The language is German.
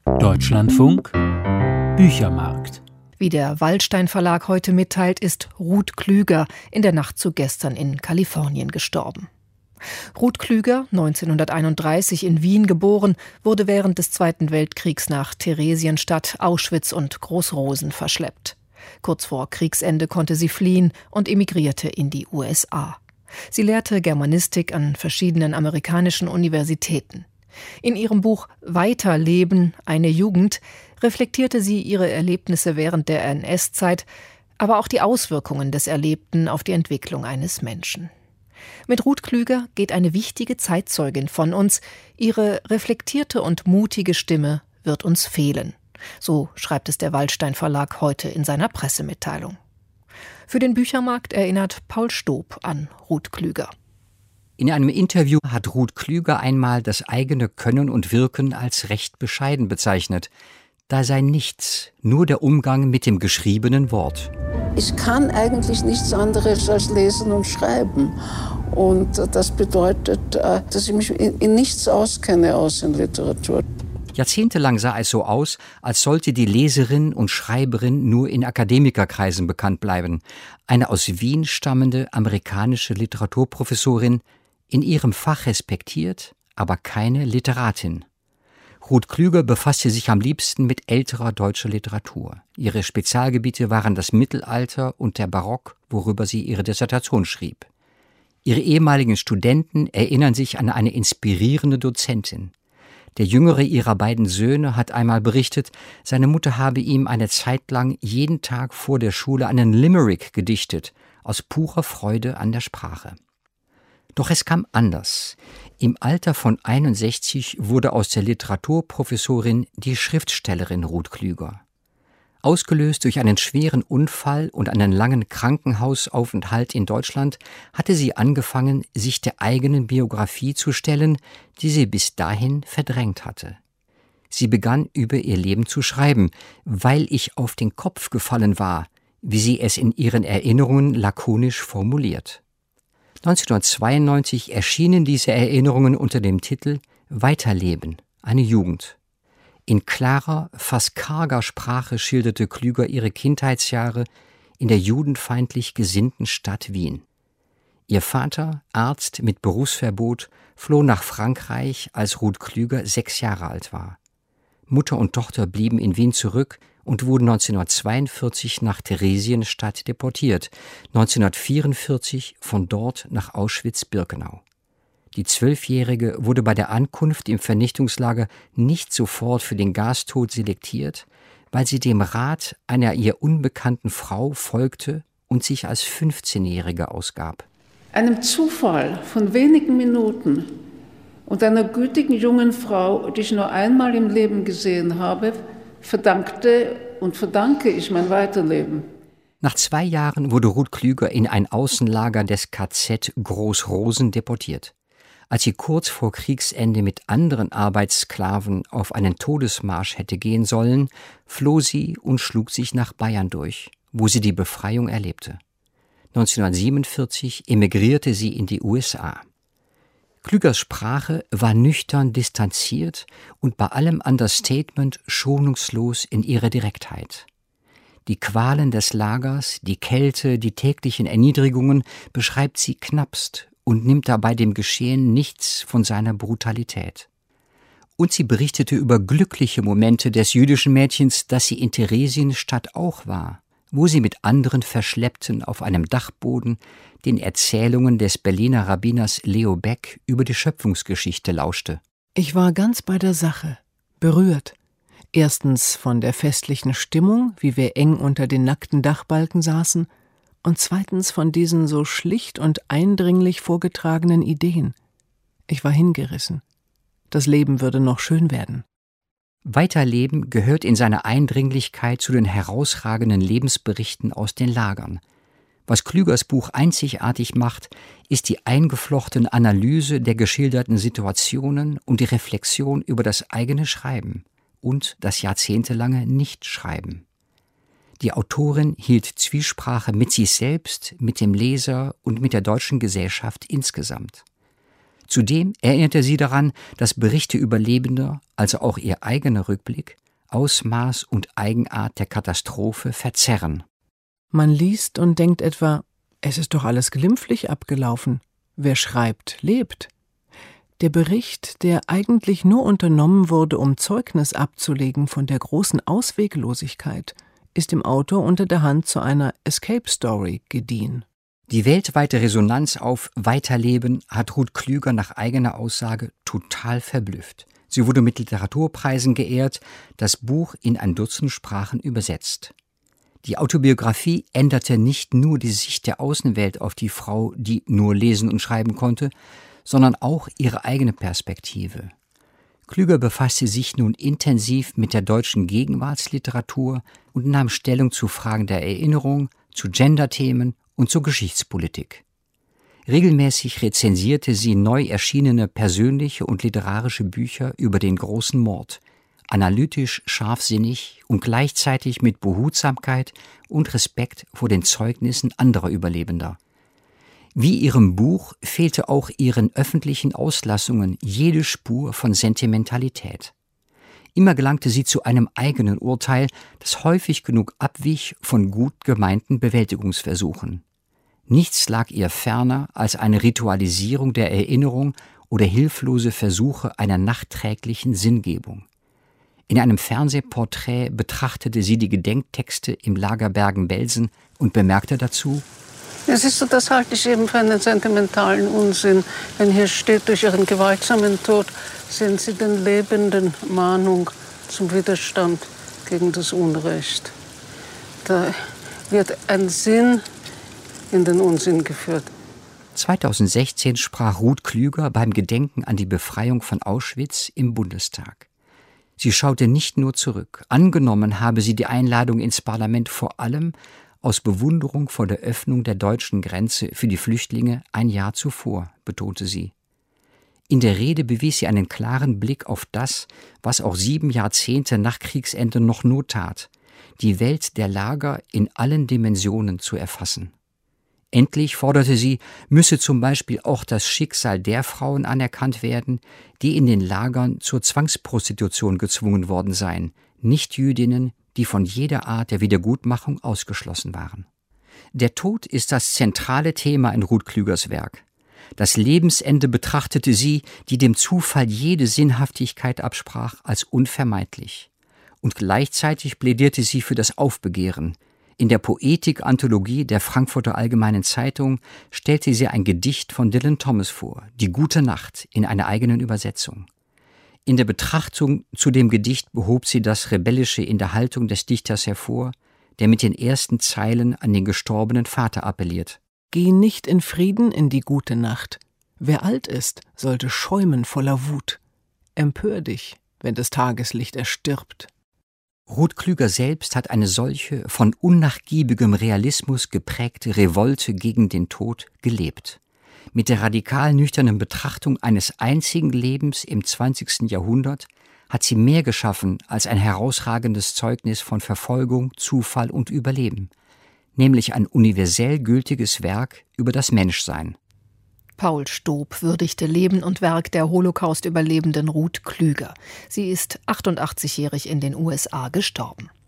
Deutschlandfunk Büchermarkt. Wie der Waldstein Verlag heute mitteilt, ist Ruth Klüger in der Nacht zu gestern in Kalifornien gestorben. Ruth Klüger, 1931 in Wien geboren, wurde während des Zweiten Weltkriegs nach Theresienstadt, Auschwitz und Großrosen verschleppt. Kurz vor Kriegsende konnte sie fliehen und emigrierte in die USA. Sie lehrte Germanistik an verschiedenen amerikanischen Universitäten. In ihrem Buch Weiterleben, eine Jugend reflektierte sie ihre Erlebnisse während der NS-Zeit, aber auch die Auswirkungen des Erlebten auf die Entwicklung eines Menschen. Mit Ruth Klüger geht eine wichtige Zeitzeugin von uns. Ihre reflektierte und mutige Stimme wird uns fehlen. So schreibt es der Waldstein Verlag heute in seiner Pressemitteilung. Für den Büchermarkt erinnert Paul Stob an Ruth Klüger. In einem Interview hat Ruth Klüger einmal das eigene Können und Wirken als recht bescheiden bezeichnet. Da sei nichts, nur der Umgang mit dem geschriebenen Wort. Ich kann eigentlich nichts anderes als lesen und schreiben. Und das bedeutet, dass ich mich in nichts auskenne außer in Literatur. Jahrzehntelang sah es so aus, als sollte die Leserin und Schreiberin nur in Akademikerkreisen bekannt bleiben. Eine aus Wien stammende amerikanische Literaturprofessorin, in ihrem Fach respektiert, aber keine Literatin. Ruth Klüger befasste sich am liebsten mit älterer deutscher Literatur. Ihre Spezialgebiete waren das Mittelalter und der Barock, worüber sie ihre Dissertation schrieb. Ihre ehemaligen Studenten erinnern sich an eine inspirierende Dozentin. Der jüngere ihrer beiden Söhne hat einmal berichtet, seine Mutter habe ihm eine Zeit lang jeden Tag vor der Schule einen Limerick gedichtet, aus purer Freude an der Sprache. Doch es kam anders. Im Alter von 61 wurde aus der Literaturprofessorin die Schriftstellerin Ruth Klüger. Ausgelöst durch einen schweren Unfall und einen langen Krankenhausaufenthalt in Deutschland hatte sie angefangen, sich der eigenen Biografie zu stellen, die sie bis dahin verdrängt hatte. Sie begann über ihr Leben zu schreiben, weil ich auf den Kopf gefallen war, wie sie es in ihren Erinnerungen lakonisch formuliert. 1992 erschienen diese Erinnerungen unter dem Titel Weiterleben, eine Jugend. In klarer, fast karger Sprache schilderte Klüger ihre Kindheitsjahre in der judenfeindlich gesinnten Stadt Wien. Ihr Vater, Arzt mit Berufsverbot, floh nach Frankreich, als Ruth Klüger 6 Jahre alt war. Mutter und Tochter blieben in Wien zurück und wurden 1942 nach Theresienstadt deportiert, 1944 von dort nach Auschwitz-Birkenau. Die 12-Jährige wurde bei der Ankunft im Vernichtungslager nicht sofort für den Gastod selektiert, weil sie dem Rat einer ihr unbekannten Frau folgte und sich als 15-Jährige ausgab. Einem Zufall von wenigen Minuten und einer gütigen jungen Frau, die ich nur einmal im Leben gesehen habe, verdankte und verdanke ich mein Weiterleben. Nach 2 Jahren wurde Ruth Klüger in ein Außenlager des KZ Großrosen deportiert. Als sie kurz vor Kriegsende mit anderen Arbeitssklaven auf einen Todesmarsch hätte gehen sollen, floh sie und schlug sich nach Bayern durch, wo sie die Befreiung erlebte. 1947 emigrierte sie in die USA. Klügers Sprache war nüchtern distanziert und bei allem Understatement schonungslos in ihrer Direktheit. Die Qualen des Lagers, die Kälte, die täglichen Erniedrigungen beschreibt sie knappst und nimmt dabei dem Geschehen nichts von seiner Brutalität. Und sie berichtete über glückliche Momente des jüdischen Mädchens, das sie in Theresienstadt auch war, wo sie mit anderen Verschleppten auf einem Dachboden den Erzählungen des Berliner Rabbiners Leo Beck über die Schöpfungsgeschichte lauschte. Ich war ganz bei der Sache, berührt. Erstens von der festlichen Stimmung, wie wir eng unter den nackten Dachbalken saßen, und zweitens von diesen so schlicht und eindringlich vorgetragenen Ideen. Ich war hingerissen. Das Leben würde noch schön werden. Weiterleben gehört in seiner Eindringlichkeit zu den herausragenden Lebensberichten aus den Lagern. Was Klügers Buch einzigartig macht, ist die eingeflochtene Analyse der geschilderten Situationen und die Reflexion über das eigene Schreiben und das jahrzehntelange Nichtschreiben. Die Autorin hielt Zwiesprache mit sich selbst, mit dem Leser und mit der deutschen Gesellschaft insgesamt. Zudem erinnerte sie daran, dass Berichte Überlebender, also auch ihr eigener Rückblick, Ausmaß und Eigenart der Katastrophe verzerren. Man liest und denkt etwa, es ist doch alles glimpflich abgelaufen. Wer schreibt, lebt. Der Bericht, der eigentlich nur unternommen wurde, um Zeugnis abzulegen von der großen Ausweglosigkeit, ist dem Autor unter der Hand zu einer Escape-Story gediehen. Die weltweite Resonanz auf Weiterleben hat Ruth Klüger nach eigener Aussage total verblüfft. Sie wurde mit Literaturpreisen geehrt, das Buch in ein Dutzend Sprachen übersetzt. Die Autobiografie änderte nicht nur die Sicht der Außenwelt auf die Frau, die nur lesen und schreiben konnte, sondern auch ihre eigene Perspektive. Klüger befasste sich nun intensiv mit der deutschen Gegenwartsliteratur und nahm Stellung zu Fragen der Erinnerung, zu Genderthemen und zur Geschichtspolitik. Regelmäßig rezensierte sie neu erschienene persönliche und literarische Bücher über den großen Mord, analytisch, scharfsinnig und gleichzeitig mit Behutsamkeit und Respekt vor den Zeugnissen anderer Überlebender. Wie ihrem Buch fehlte auch ihren öffentlichen Auslassungen jede Spur von Sentimentalität. Immer gelangte sie zu einem eigenen Urteil, das häufig genug abwich von gut gemeinten Bewältigungsversuchen. Nichts lag ihr ferner als eine Ritualisierung der Erinnerung oder hilflose Versuche einer nachträglichen Sinngebung. In einem Fernsehporträt betrachtete sie die Gedenktexte im Lager Bergen-Belsen und bemerkte dazu: Es ist so, das halte ich eben für einen sentimentalen Unsinn, wenn hier steht, durch ihren gewaltsamen Tod sind sie den Lebenden Mahnung zum Widerstand gegen das Unrecht. Da wird ein Sinn in den Unsinn geführt. 2016 sprach Ruth Klüger beim Gedenken an die Befreiung von Auschwitz im Bundestag. Sie schaute nicht nur zurück. Angenommen habe sie die Einladung ins Parlament vor allem aus Bewunderung vor der Öffnung der deutschen Grenze für die Flüchtlinge ein Jahr zuvor, betonte sie. In der Rede bewies sie einen klaren Blick auf das, was auch 7 Jahrzehnte nach Kriegsende noch Not tat, die Welt der Lager in allen Dimensionen zu erfassen. Endlich, forderte sie, müsse zum Beispiel auch das Schicksal der Frauen anerkannt werden, die in den Lagern zur Zwangsprostitution gezwungen worden seien, Nichtjüdinnen, die von jeder Art der Wiedergutmachung ausgeschlossen waren. Der Tod ist das zentrale Thema in Ruth Klügers Werk. Das Lebensende betrachtete sie, die dem Zufall jede Sinnhaftigkeit absprach, als unvermeidlich. Und gleichzeitig plädierte sie für das Aufbegehren. In der Poetik-Anthologie der Frankfurter Allgemeinen Zeitung stellte sie ein Gedicht von Dylan Thomas vor, Die gute Nacht, in einer eigenen Übersetzung. In der Betrachtung zu dem Gedicht behob sie das Rebellische in der Haltung des Dichters hervor, der mit den ersten Zeilen an den gestorbenen Vater appelliert. Geh nicht in Frieden in die gute Nacht. Wer alt ist, sollte schäumen voller Wut. Empör dich, wenn das Tageslicht erstirbt. Ruth Klüger selbst hat eine solche von unnachgiebigem Realismus geprägte Revolte gegen den Tod gelebt. Mit der radikal nüchternen Betrachtung eines einzigen Lebens im 20. Jahrhundert hat sie mehr geschaffen als ein herausragendes Zeugnis von Verfolgung, Zufall und Überleben, nämlich ein universell gültiges Werk über das Menschsein. Paul Stob würdigte Leben und Werk der Holocaust-Überlebenden Ruth Klüger. Sie ist 88-jährig in den USA gestorben.